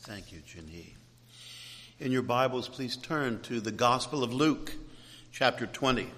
Thank you, Jenny. In your Bibles, please turn to the Gospel of Luke, chapter 20.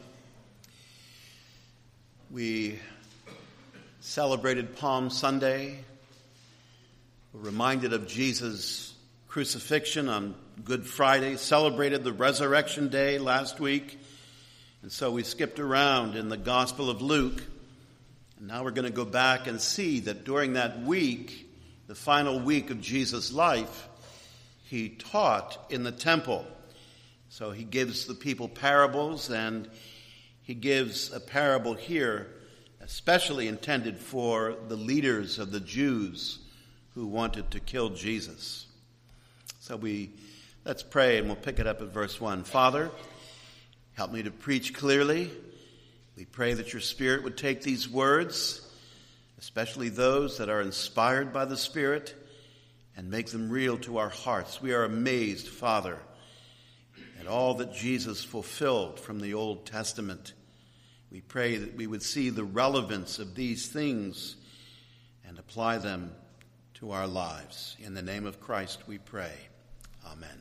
We celebrated Palm Sunday. We're reminded of Jesus' crucifixion on Good Friday, celebrated the Resurrection Day last week, and so we skipped around in the Gospel of Luke. And now we're going to go back and see that during that week, the final week of Jesus' life, he taught in the temple. So he gives the people parables, and he gives a parable here especially intended for the leaders of the Jews who wanted to kill Jesus. So let's pray, and we'll pick it up at verse 1. Father, help me to preach clearly. We pray that your Spirit would take these words, especially those that are inspired by the Spirit, and make them real to our hearts. We are amazed, Father, at all that Jesus fulfilled from the Old Testament. We pray that we would see the relevance of these things and apply them to our lives. In the name of Christ we pray. Amen.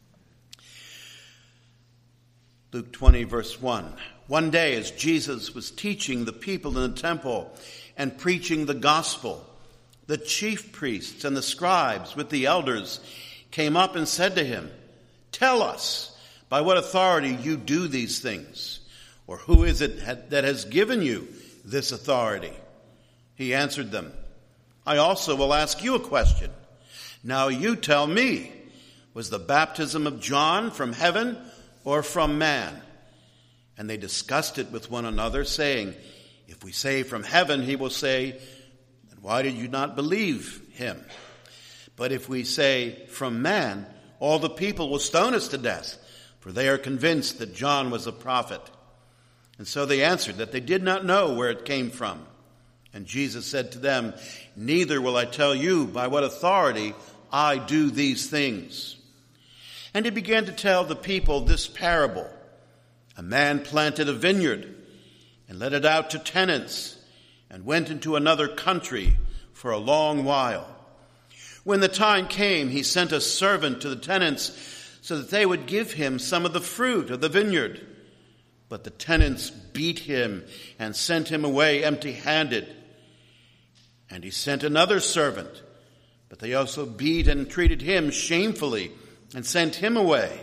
Luke 20, verse 1. One day as Jesus was teaching the people in the temple and preaching the gospel, the chief priests and the scribes with the elders came up and said to him, "Tell us, by what authority you do these things, or who is it that has given you this authority?" He answered them, "I also will ask you a question. Now you tell me, was the baptism of John from heaven or from man?" And they discussed it with one another, saying, "If we say from heaven, he will say, 'Then why did you not believe him?' But if we say from man, all the people will stone us to death, for they are convinced that John was a prophet." And so they answered that they did not know where it came from. And Jesus said to them, "Neither will I tell you by what authority I do these things." And he began to tell the people this parable. A man planted a vineyard and let it out to tenants and went into another country for a long while. When the time came, he sent a servant to the tenants so that they would give him some of the fruit of the vineyard. But the tenants beat him and sent him away empty-handed. And he sent another servant, but they also beat and treated him shamefully and sent him away.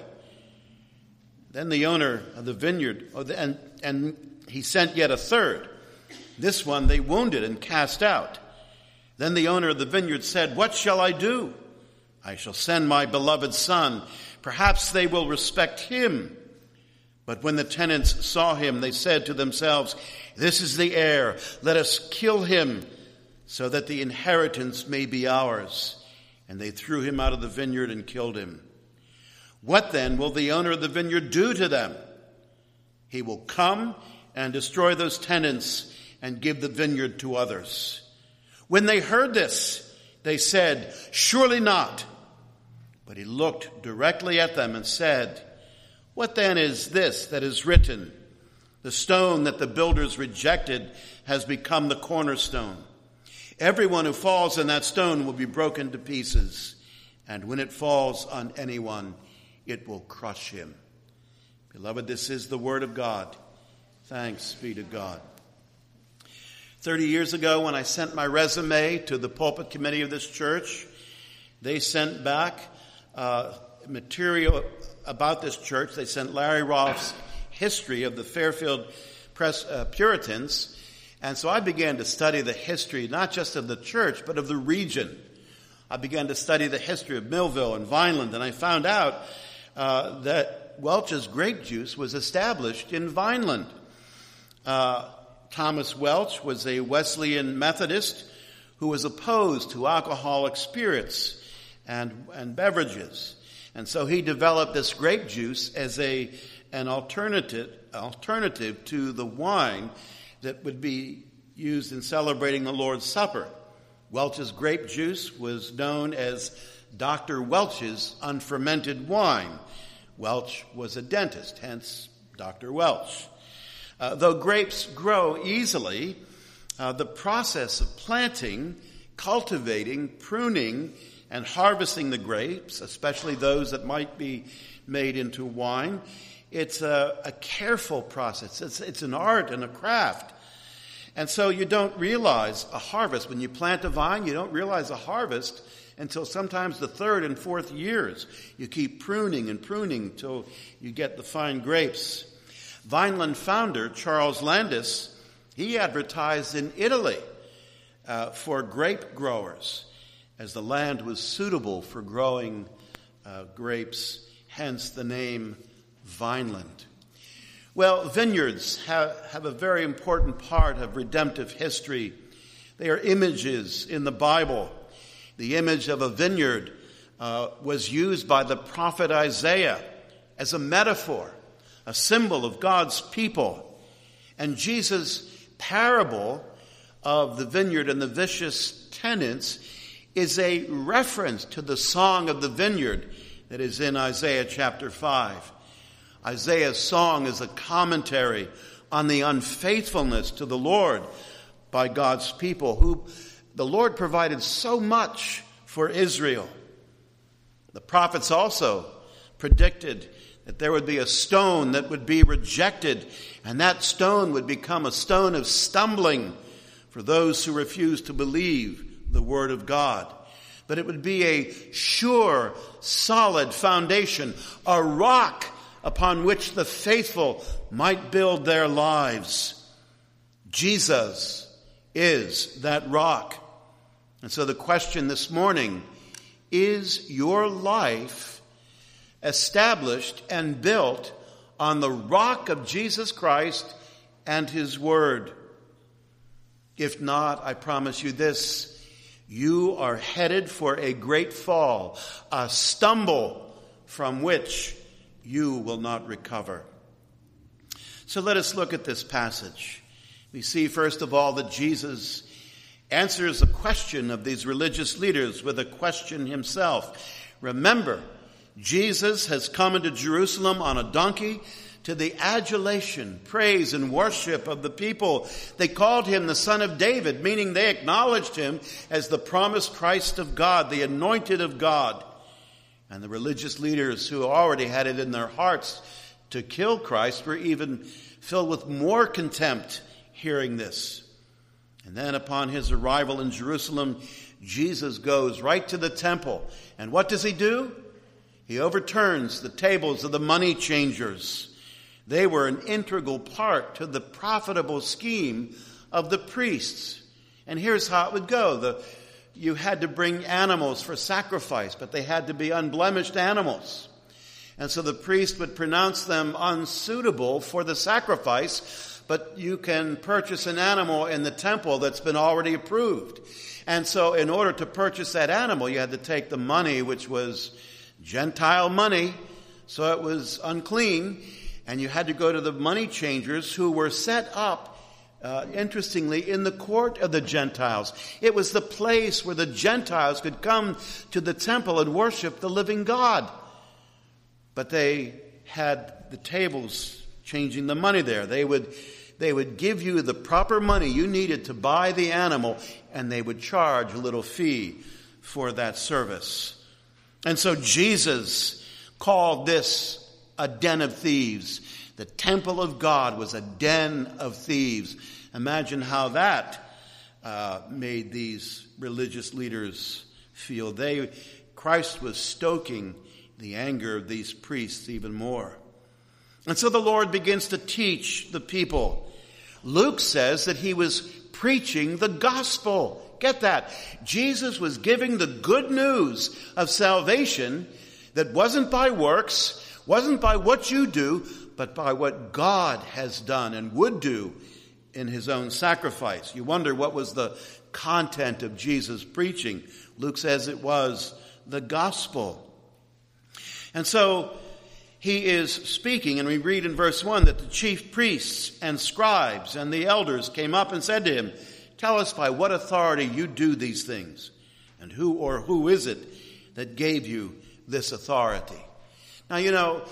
Then the owner of the vineyard, and he sent yet a third. This one they wounded and cast out. Then the owner of the vineyard said, "What shall I do? I shall send my beloved son. Perhaps they will respect him." But when the tenants saw him, they said to themselves, "This is the heir. Let us kill him so that the inheritance may be ours." And they threw him out of the vineyard and killed him. What then will the owner of the vineyard do to them? He will come and destroy those tenants and give the vineyard to others. When they heard this, they said, "Surely not." But he looked directly at them and said, "What then is this that is written? The stone that the builders rejected has become the cornerstone. Everyone who falls on that stone will be broken to pieces, and when it falls on anyone, it will crush him." Beloved, this is the word of God. Thanks be to God. 30 years ago, when I sent my resume to the pulpit committee of this church, they sent back material about this church. They sent Larry Rolfe's history of the Fairfield Puritans. And so I began to study the history, not just of the church, but of the region. I began to study the history of Millville and Vineland, and I found out that Welch's grape juice was established in Vineland. Thomas Welch was a Wesleyan Methodist who was opposed to alcoholic spirits and beverages. And so he developed this grape juice as an alternative to the wine that would be used in celebrating the Lord's Supper. Welch's grape juice was known as Dr. Welch's unfermented wine. Welch was a dentist, hence Dr. Welch. Though grapes grow easily, the process of planting, cultivating, pruning, and harvesting the grapes, especially those that might be made into wine, it's a careful process. It's an art and a craft. And so you don't realize a harvest. When you plant a vine, you don't realize a harvest until sometimes the third and fourth years. You keep pruning and pruning till you get the fine grapes. Vineland founder Charles Landis, he advertised in Italy for grape growers, as the land was suitable for growing grapes, hence the name Vineland. Well, vineyards have a very important part of redemptive history. They are images in the Bible. The image of a vineyard was used by the prophet Isaiah as a metaphor, a symbol of God's people. And Jesus' parable of the vineyard and the vicious tenants is a reference to the song of the vineyard that is in Isaiah chapter 5. Isaiah's song is a commentary on the unfaithfulness to the Lord by God's people, who the Lord provided so much for Israel. The prophets also predicted that there would be a stone that would be rejected, and that stone would become a stone of stumbling for those who refuse to believe the word of God. But it would be a sure, solid foundation, a rock upon which the faithful might build their lives. Jesus is that rock. And so the question this morning, is your life established and built on the rock of Jesus Christ and his word? If not, I promise you this, you are headed for a great fall, a stumble from which you will not recover. So let us look at this passage. We see, first of all, that Jesus answers the question of these religious leaders with a question himself. Remember, Jesus has come into Jerusalem on a donkey to the adulation, praise, and worship of the people. They called him the Son of David, meaning they acknowledged him as the promised Christ of God, the anointed of God. And the religious leaders who already had it in their hearts to kill Christ were even filled with more contempt hearing this. And then upon his arrival in Jerusalem, Jesus goes right to the temple. And what does he do? He overturns the tables of the money changers. They were an integral part to the profitable scheme of the priests. And here's how it would go. You had to bring animals for sacrifice, but they had to be unblemished animals. And so the priest would pronounce them unsuitable for the sacrifice, but you can purchase an animal in the temple that's been already approved. And so in order to purchase that animal, you had to take the money, which was Gentile money, so it was unclean, and you had to go to the money changers who were set up interestingly, in the court of the Gentiles. It was the place where the Gentiles could come to the temple and worship the living God. But they had the tables changing the money there. They would give you the proper money you needed to buy the animal, and they would charge a little fee for that service. And so Jesus called this a den of thieves. The temple of God was a den of thieves. Imagine how that made these religious leaders feel. Christ was stoking the anger of these priests even more. And so the Lord begins to teach the people. Luke says that he was preaching the gospel. Get that? Jesus was giving the good news of salvation that wasn't by works, wasn't by what you do, but by what God has done and would do in his own sacrifice. You wonder what was the content of Jesus' preaching. Luke says it was the gospel. And so he is speaking, and we read in verse 1 that the chief priests and scribes and the elders came up and said to him, "Tell us by what authority you do these things, and who is it that gave you this authority?" Now,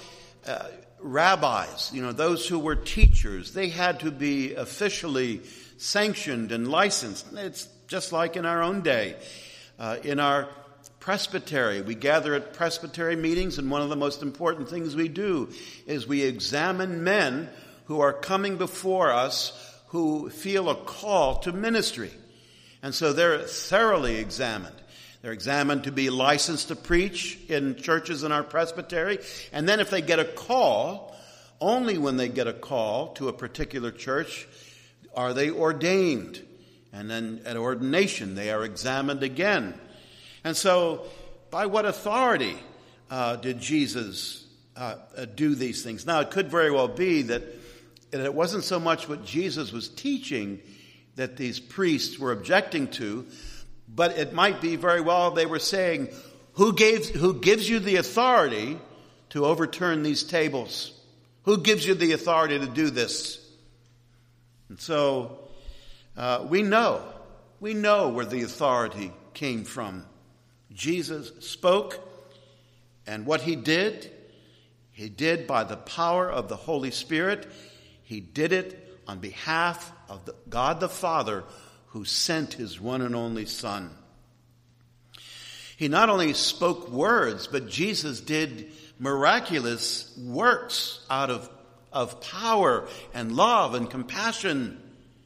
rabbis, those who were teachers, they had to be officially sanctioned and licensed. It's just like in our own day. In our presbytery. We gather at presbytery meetings, and one of the most important things we do is we examine men who are coming before us who feel a call to ministry. And so they're thoroughly examined. They're examined to be licensed to preach in churches in our presbytery. And then if they get a call, only when they get a call to a particular church are they ordained. And then at ordination, they are examined again. And so, by what authority did Jesus do these things? Now, it could very well be that it wasn't so much what Jesus was teaching that these priests were objecting to, but it might be very well they were saying, who gives you the authority to overturn these tables? Who gives you the authority to do this? And so, we know where the authority came from. Jesus spoke, and what he did by the power of the Holy Spirit. He did it on behalf of God the Father, who sent his one and only Son. He not only spoke words, but Jesus did miraculous works out of power and love and compassion.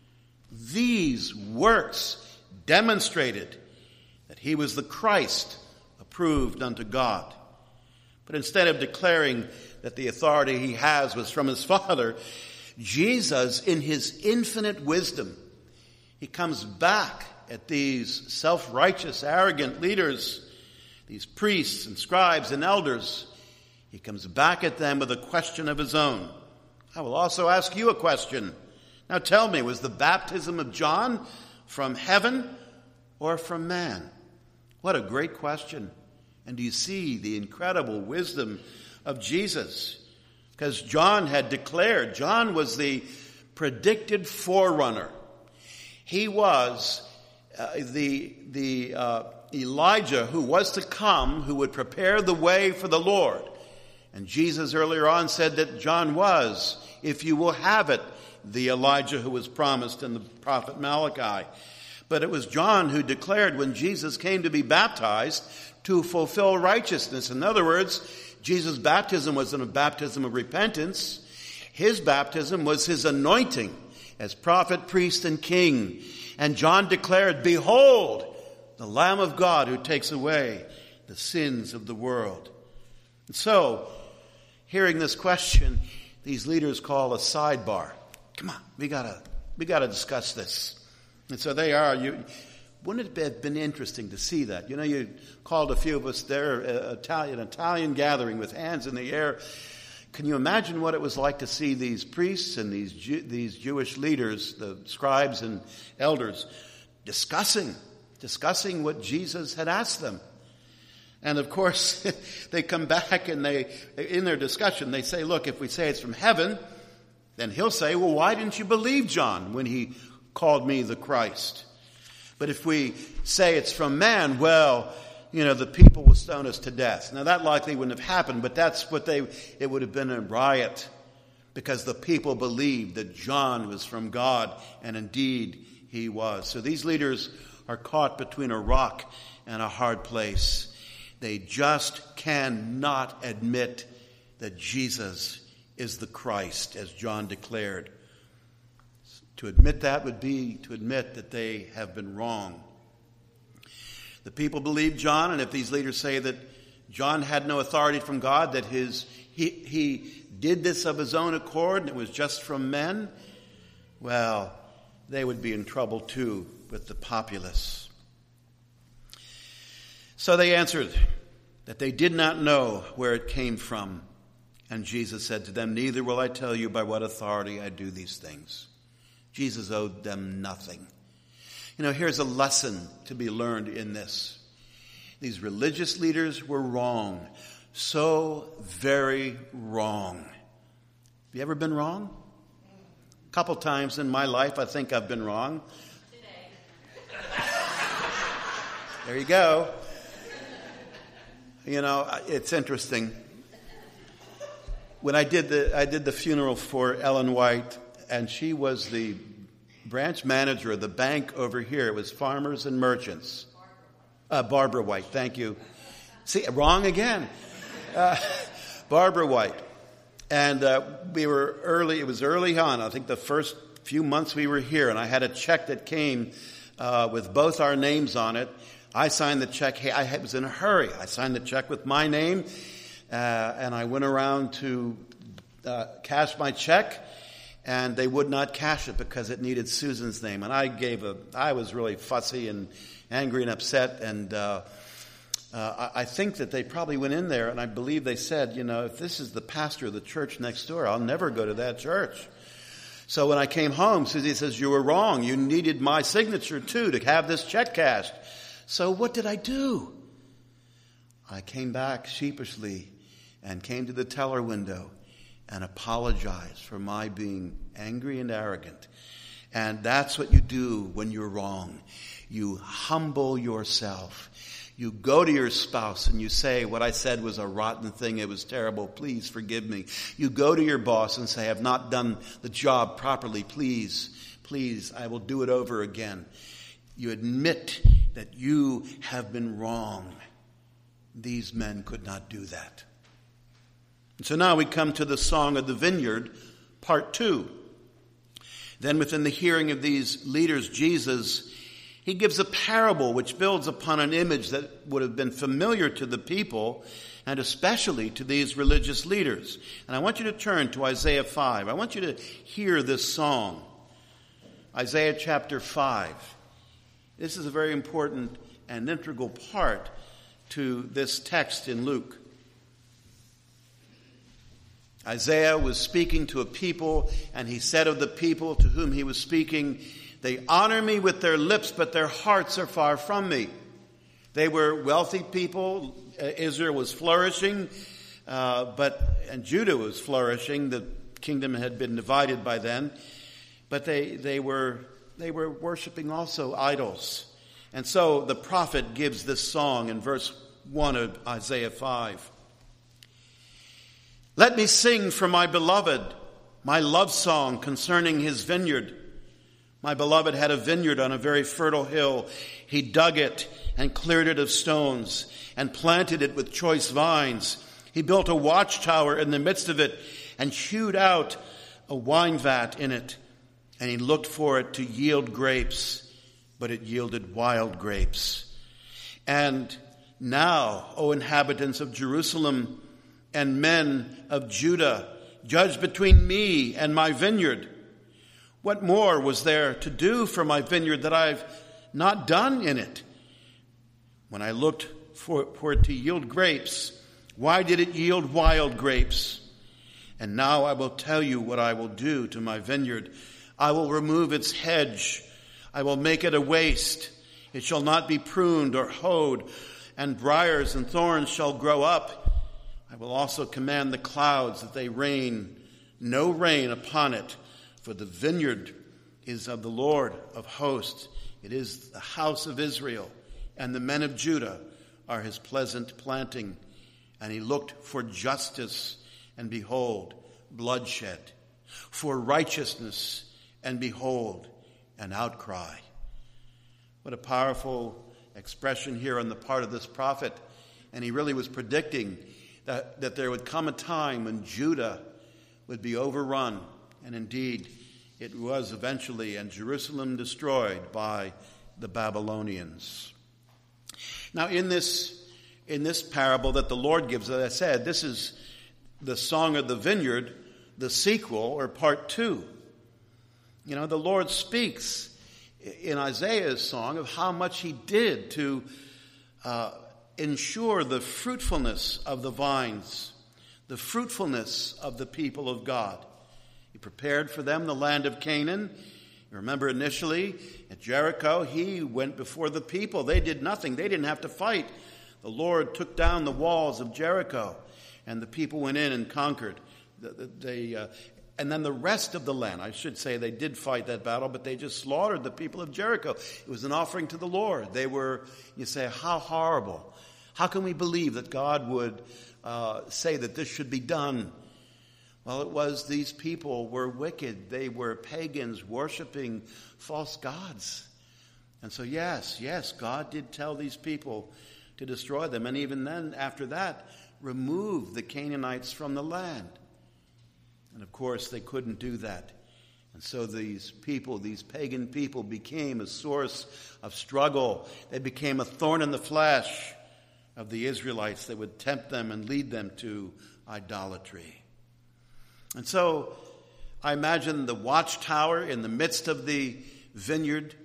These works demonstrated that he was the Christ, approved unto God. But instead of declaring that the authority he has was from his Father, Jesus, in his infinite wisdom, he comes back at these self-righteous, arrogant leaders, these priests and scribes and elders. He comes back at them with a question of his own. I will also ask you a question. Now tell me, was the baptism of John from heaven or from man? What a great question. And do you see the incredible wisdom of Jesus? Because John had declared, John was the predicted forerunner. He was the Elijah who was to come, who would prepare the way for the Lord. And Jesus earlier on said that John was, if you will have it, the Elijah who was promised in the prophet Malachi. But it was John who declared when Jesus came to be baptized to fulfill righteousness. In other words, Jesus' baptism wasn't a baptism of repentance. His baptism was his anointing as prophet, priest, and king. And John declared, behold, the Lamb of God who takes away the sins of the world. And so, hearing this question, these leaders call a sidebar. Come on, we gotta discuss this. And so they are. Wouldn't it have been interesting to see that? You know, you called a few of us there, an Italian gathering with hands in the air. Can you imagine what it was like to see these priests and these Jewish leaders, the scribes and elders, discussing what Jesus had asked them? And of course, they come back and in their discussion, they say, look, if we say it's from heaven, then he'll say, well, why didn't you believe John when he called me the Christ? But if we say it's from man, well, the people will stone us to death. Now that likely wouldn't have happened, but that's what it would have been a riot because the people believed that John was from God, and indeed he was. So these leaders are caught between a rock and a hard place. They just cannot admit that Jesus is the Christ, as John declared. To admit that would be to admit that they have been wrong. The people believe John, and if these leaders say that John had no authority from God, that he did this of his own accord and it was just from men, well, they would be in trouble too with the populace. So they answered that they did not know where it came from. And Jesus said to them, neither will I tell you by what authority I do these things. Jesus owed them nothing. Here's a lesson to be learned in this. These religious leaders were wrong. So very wrong. Have you ever been wrong? A couple times in my life, I think I've been wrong. Today. There you go. It's interesting. When I did the funeral for Ellen White, and she was the branch manager of the bank over here. It was Farmers and Merchants. Barbara White, thank you. See, wrong again. Barbara White. And we were early, it was early on, I think the first few months we were here, and I had a check that came with both our names on it. I signed the check. Hey, I was in a hurry. I signed the check with my name, and I went around to cash my check, and they would not cash it because it needed Susan's name. And I was really fussy and angry and upset, and I think that they probably went in there, and I believe they said, if this is the pastor of the church next door, I'll never go to that church. So when I came home, Susie says, you were wrong. You needed my signature too to have this check cashed. So what did I do? I came back sheepishly and came to the teller window and apologized for my being angry and arrogant. And that's what you do when you're wrong. You humble yourself. You go to your spouse and you say, what I said was a rotten thing. It was terrible. Please forgive me. You go to your boss and say, I have not done the job properly. Please, I will do it over again. You admit that you have been wrong. These men could not do that. And so now we come to the Song of the Vineyard, part 2. Then within the hearing of these leaders, Jesus, he gives a parable which builds upon an image that would have been familiar to the people and especially to these religious leaders. And I want you to turn to Isaiah 5. I want you to hear this song. Isaiah chapter 5. This is a very important and integral part to this text in Luke. Isaiah was speaking to a people, and he said of the people to whom he was speaking, they honor me with their lips, but their hearts are far from me. They were wealthy people. Israel was flourishing, and Judah was flourishing. The kingdom had been divided by then. But they were worshiping also idols. And so the prophet gives this song in verse 1 of Isaiah 5. Let me sing for my beloved my love song concerning his vineyard. My beloved had a vineyard on a very fertile hill. He dug it and cleared it of stones and planted it with choice vines. He built a watchtower in the midst of it and hewed out a wine vat in it. And he looked for it to yield grapes, but it yielded wild grapes. And now, O inhabitants of Jerusalem and men of Judah, judge between me and my vineyard. What more was there to do for my vineyard that I've not done in it? When I looked for it to yield grapes, why did it yield wild grapes? And now I will tell you what I will do to my vineyard. I will remove its hedge. I will make it a waste. It shall not be pruned or hoed, and briars and thorns shall grow up. I will also command the clouds that they rain no rain upon it, for the vineyard is of the Lord of hosts. It is the house of Israel, and the men of Judah are his pleasant planting. And he looked for justice, and behold, bloodshed, for righteousness, and behold, an outcry. What a powerful expression here on the part of this prophet. And he really was predicting that there would come a time when Judah would be overrun. And indeed, it was eventually, and Jerusalem destroyed by the Babylonians. Now, in this parable that the Lord gives, as I said, this is the Song of the Vineyard, the sequel, or part 2. You know, the Lord speaks in Isaiah's song of how much he did to ensure the fruitfulness of the vines, the fruitfulness of the people of God. He prepared for them the land of Canaan. You remember initially at Jericho, he went before the people. They did nothing. They didn't have to fight. The Lord took down the walls of Jericho, and the people went in and conquered. And then the rest of the land, I should say, they did fight that battle, but they just slaughtered the people of Jericho. It was an offering to the Lord. They were, you say, how horrible. How can we believe that God would say that this should be done? Well, it was these people were wicked. They were pagans worshiping false gods. And so yes, God did tell these people to destroy them. And even then, after that, remove the Canaanites from the land. And of course, they couldn't do that. And so these people, these pagan people, became a source of struggle. They became a thorn in the flesh of the Israelites that would tempt them and lead them to idolatry. And so I imagine the watchtower in the midst of the vineyard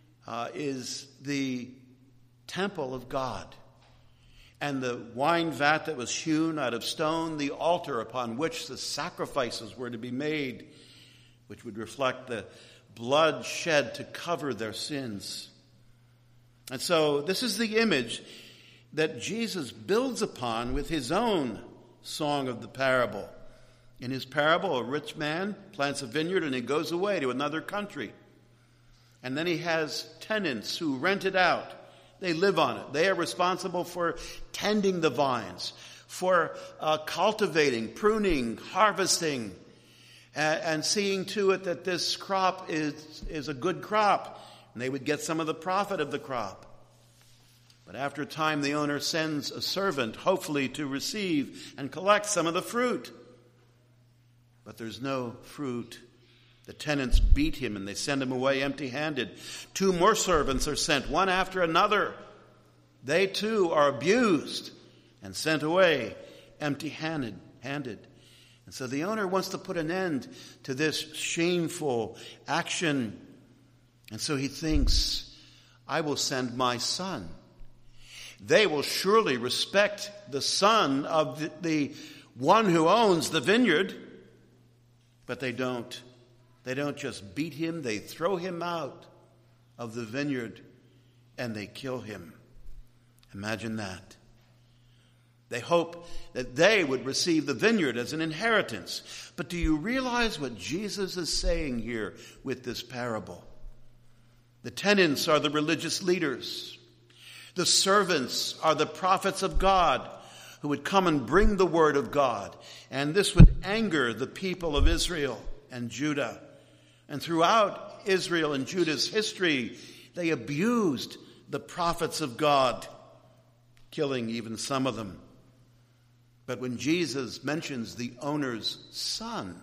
is the temple of God. And the wine vat that was hewn out of stone, the altar upon which the sacrifices were to be made, which would reflect the blood shed to cover their sins. And so this is the image that Jesus builds upon with his own song of the parable. In his parable, a rich man plants a vineyard and he goes away to another country. And then he has tenants who rent it out. They live on it. They are responsible for tending the vines, for cultivating, pruning, harvesting, and seeing to it that this crop is a good crop. And they would get some of the profit of the crop. But after a time, the owner sends a servant, hopefully to receive and collect some of the fruit. But there's no fruit. The tenants beat him and they send him away empty-handed. 2 more servants are sent, one after another. They too are abused and sent away empty-handed. And so the owner wants to put an end to this shameful action. And so he thinks, I will send my son. They will surely respect the son of the one who owns the vineyard. But they don't. They don't just beat him, they throw him out of the vineyard and they kill him. Imagine that. They hope that they would receive the vineyard as an inheritance. But do you realize what Jesus is saying here with this parable? The tenants are the religious leaders. The servants are the prophets of God who would come and bring the word of God. And this would anger the people of Israel and Judah. And throughout Israel and Judah's history, they abused the prophets of God, killing even some of them. But when Jesus mentions the owner's son,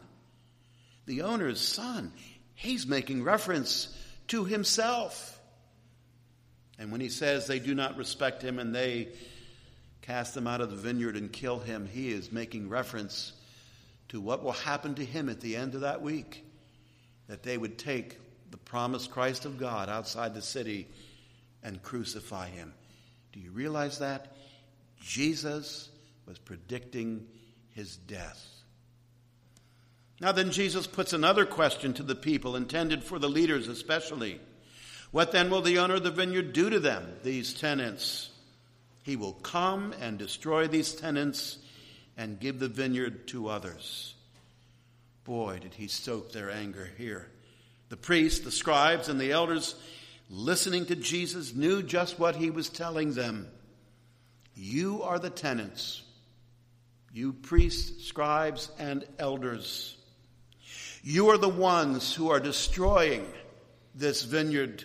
he's making reference to himself. And when he says they do not respect him and they cast him out of the vineyard and kill him, he is making reference to what will happen to him at the end of that week. That they would take the promised Christ of God outside the city and crucify him. Do you realize that? Jesus was predicting his death. Now then, Jesus puts another question to the people, intended for the leaders especially. What then will the owner of the vineyard do to them, these tenants? He will come and destroy these tenants and give the vineyard to others. Boy, did he stoke their anger here. The priests, the scribes, and the elders, listening to Jesus, knew just what he was telling them. You are the tenants. You priests, scribes, and elders. You are the ones who are destroying this vineyard.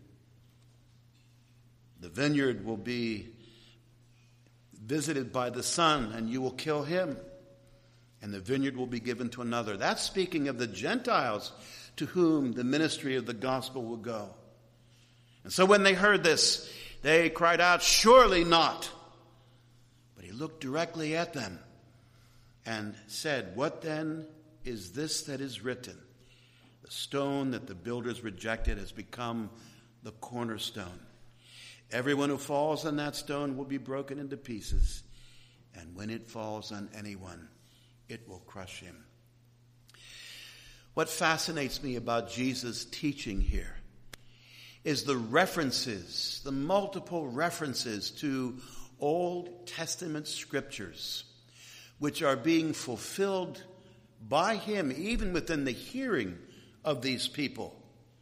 The vineyard will be visited by the Son, and you will kill him. And the vineyard will be given to another. That's speaking of the Gentiles to whom the ministry of the gospel will go. And so when they heard this, they cried out, surely not. But he looked directly at them and said, what then is this that is written? The stone that the builders rejected has become the cornerstone. Everyone who falls on that stone will be broken into pieces. And when it falls on anyone, it will crush him. What fascinates me about Jesus' teaching here is the references, the multiple references to Old Testament scriptures, which are being fulfilled by him, even within the hearing of these people.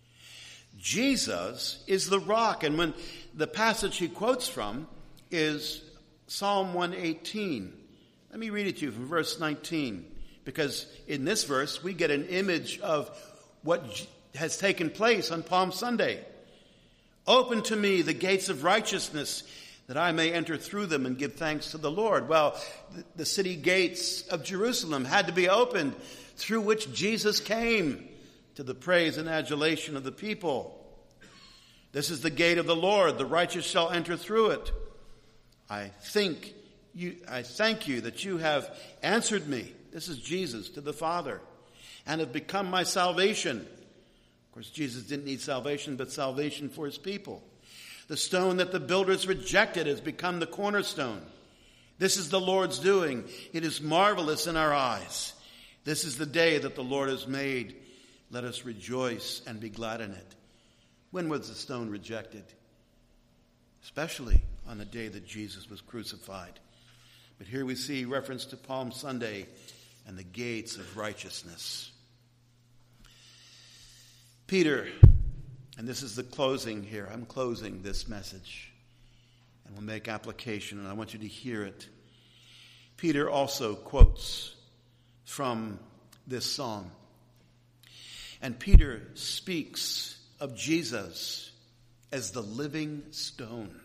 Jesus is the rock, and when the passage he quotes from is Psalm 118. Let me read it to you from verse 19, because in this verse we get an image of what has taken place on Palm Sunday. Open to me the gates of righteousness, that I may enter through them and give thanks to the Lord. Well, the city gates of Jerusalem had to be opened, through which Jesus came, to the praise and adulation of the people. This is the gate of the Lord. The righteous shall enter through it. I thank you that you have answered me. This is Jesus to the Father, and have become my salvation. Of course, Jesus didn't need salvation, but salvation for his people. The stone that the builders rejected has become the cornerstone. This is the Lord's doing. It is marvelous in our eyes. This is the day that the Lord has made. Let us rejoice and be glad in it. When was the stone rejected? Especially on the day that Jesus was crucified. But here we see reference to Palm Sunday and the gates of righteousness. Peter, and this is the closing here. I'm closing this message, and we'll make application, and I want you to hear it. Peter also quotes from this psalm. And Peter speaks of Jesus as the living stone.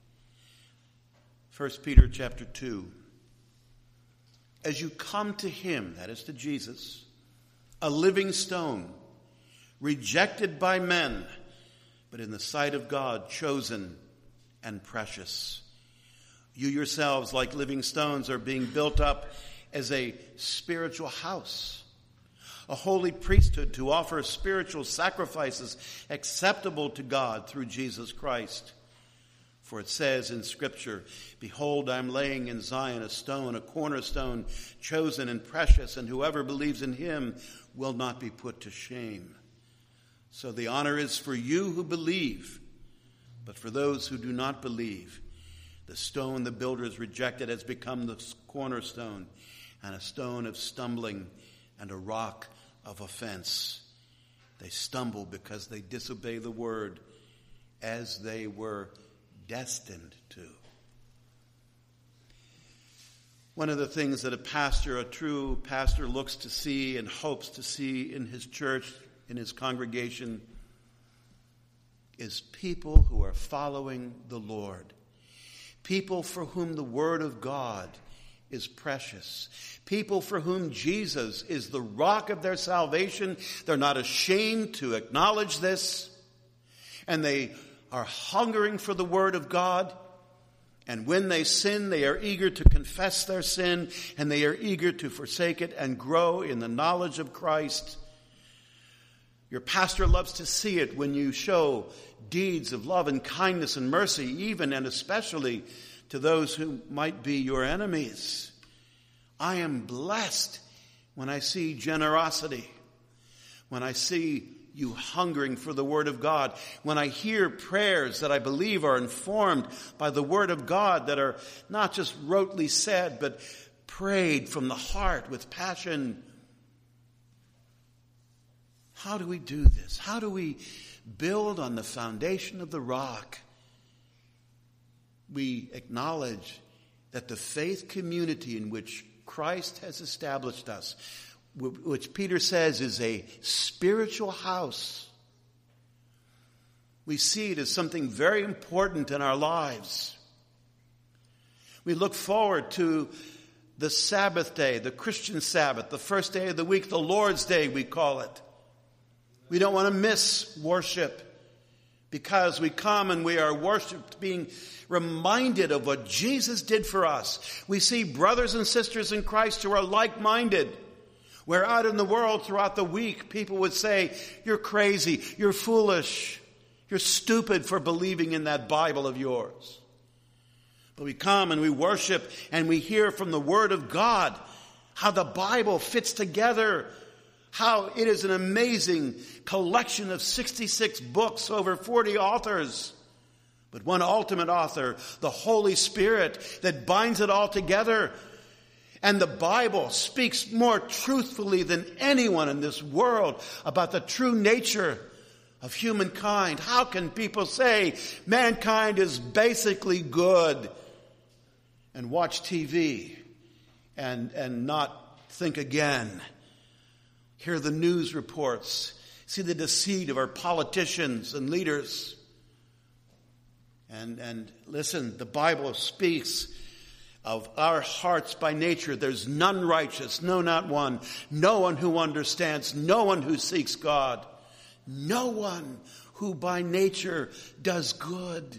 1 Peter chapter 2. As you come to him, that is to Jesus, a living stone, rejected by men, but in the sight of God, chosen and precious. You yourselves, like living stones, are being built up as a spiritual house, a holy priesthood to offer spiritual sacrifices acceptable to God through Jesus Christ. For it says in Scripture, behold, I am laying in Zion a stone, a cornerstone, chosen and precious, and whoever believes in him will not be put to shame. So the honor is for you who believe, but for those who do not believe, the stone the builders rejected has become the cornerstone, and a stone of stumbling and a rock of offense. They stumble because they disobey the word, as they were destined to. One of the things that a true pastor looks to see and hopes to see in his church, in his congregation, is people who are following the Lord. People for whom the word of God is precious. People for whom Jesus is the rock of their salvation. They're not ashamed to acknowledge this. And they are hungering for the word of God. And when they sin, they are eager to confess their sin, and they are eager to forsake it and grow in the knowledge of Christ. Your pastor loves to see it when you show deeds of love and kindness and mercy, even and especially to those who might be your enemies. I am blessed when I see generosity, when I see you hungering for the word of God, when I hear prayers that I believe are informed by the word of God, that are not just rotely said, but prayed from the heart with passion. How do we do this? How do we build on the foundation of the rock? We acknowledge that the faith community in which Christ has established us, which Peter says is a spiritual house, we see it as something very important in our lives. We look forward to the Sabbath day, the Christian Sabbath, the first day of the week, the Lord's Day we call it. We don't want to miss worship, because we come and we are worshiped, being reminded of what Jesus did for us. We see brothers and sisters in Christ who are like-minded. Where out in the world throughout the week, people would say, you're crazy, you're foolish, you're stupid for believing in that Bible of yours. But we come and we worship and we hear from the Word of God how the Bible fits together, how it is an amazing collection of 66 books, over 40 authors, but one ultimate author, the Holy Spirit, that binds it all together. And the Bible speaks more truthfully than anyone in this world about the true nature of humankind. How can people say mankind is basically good and watch TV and not think again? Hear the news reports, see the deceit of our politicians and leaders. And listen, the Bible speaks of our hearts by nature. There's none righteous, no, not one. No one who understands, no one who seeks God. No one who by nature does good.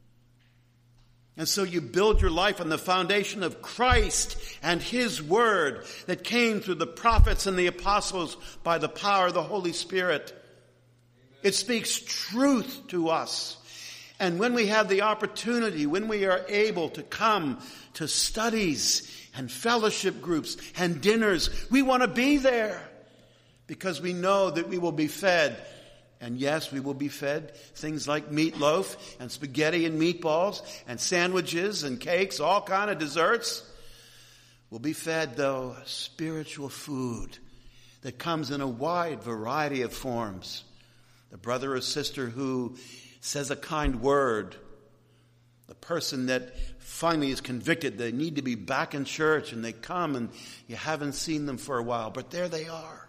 And so you build your life on the foundation of Christ and His Word that came through the prophets and the apostles by the power of the Holy Spirit. It speaks truth to us. And when we have the opportunity, when we are able to come to studies and fellowship groups and dinners, we want to be there because we know that we will be fed. And yes, we will be fed things like meatloaf and spaghetti and meatballs and sandwiches and cakes, all kind of desserts. We'll be fed, though, spiritual food that comes in a wide variety of forms. The brother or sister who says a kind word, the person that finally is convicted they need to be back in church, and they come and you haven't seen them for a while, but there they are.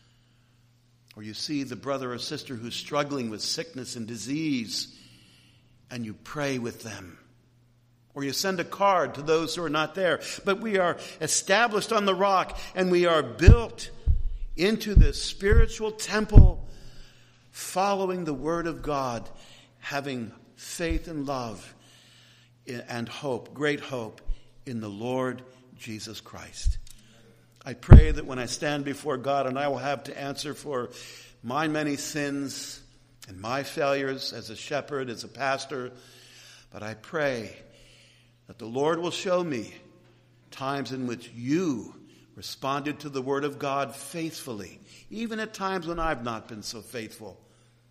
Or you see the brother or sister who's struggling with sickness and disease, and you pray with them. Or you send a card to those who are not there. But we are established on the rock, and we are built into this spiritual temple, following the Word of God, having faith and love and hope, great hope in the Lord Jesus Christ. I pray that when I stand before God and I will have to answer for my many sins and my failures as a shepherd, as a pastor, but I pray that the Lord will show me times in which you responded to the Word of God faithfully, even at times when I've not been so faithful.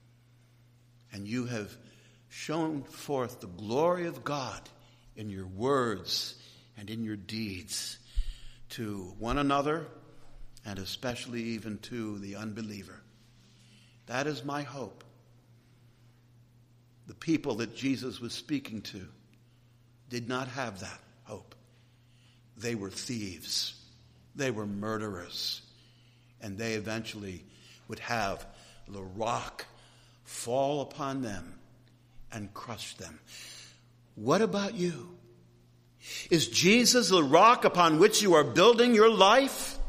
And you have shown forth the glory of God in your words and in your deeds to one another, and especially even to the unbeliever. That is my hope. The people that Jesus was speaking to did not have that hope. They were thieves. They were murderers. And they eventually would have the rock fall upon them and crush them. What about you? Is Jesus the rock upon which you are building your life?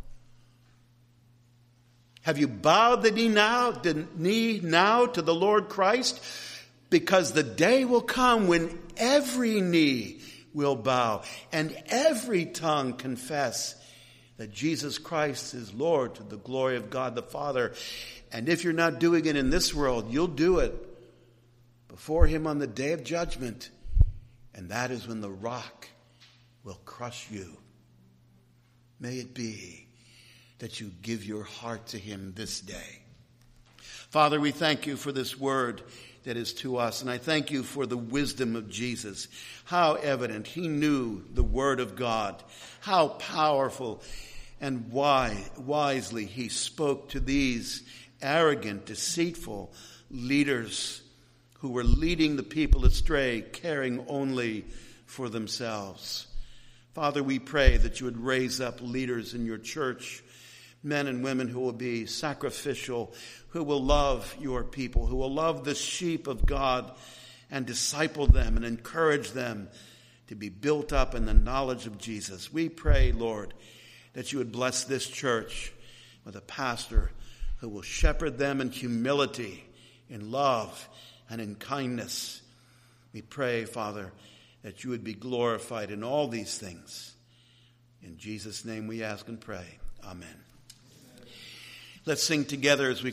Have you bowed the knee now to the Lord Christ? Because the day will come when every knee will bow and every tongue confess that Jesus Christ is Lord, to the glory of God the Father. And if you're not doing it in this world, you'll do it before Him on the day of judgment. And that is when the rock will crush you. May it be that you give your heart to Him this day. Father, we thank You for this word that is to us. And I thank You for the wisdom of Jesus. How evident He knew the Word of God. How powerful and wisely He spoke to these arrogant, deceitful leaders who were leading the people astray, caring only for themselves. Father, we pray that You would raise up leaders in Your church, men and women who will be sacrificial, who will love Your people, who will love the sheep of God and disciple them and encourage them to be built up in the knowledge of Jesus. We pray, Lord, that You would bless this church with a pastor who will shepherd them in humility, in love, and in kindness. We pray, Father, that You would be glorified in all these things. In Jesus' name we ask and pray. Amen. Let's sing together as we